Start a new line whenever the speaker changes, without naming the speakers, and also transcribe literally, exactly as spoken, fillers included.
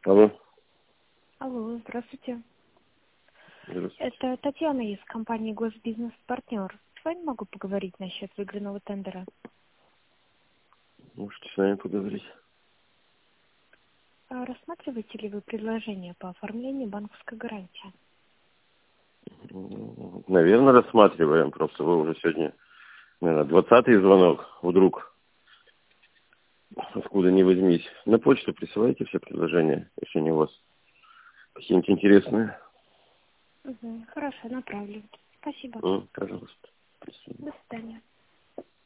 Алло.
Алло, здравствуйте.
Здравствуйте.
Это Татьяна из компании Госбизнес-партнер. С вами могу поговорить насчет выигранного тендера?
Можете с вами поговорить.
А рассматриваете ли вы предложение по оформлению банковской гарантии?
Наверное, рассматриваем. Просто вы уже сегодня, наверное, двадцатый звонок. Вдруг, откуда ни возьмись. На почту присылайте все предложения, если они у вас какие-нибудь интересные.
Угу, хорошо, направлю. Спасибо.
М, Пожалуйста. Спасибо.
До свидания.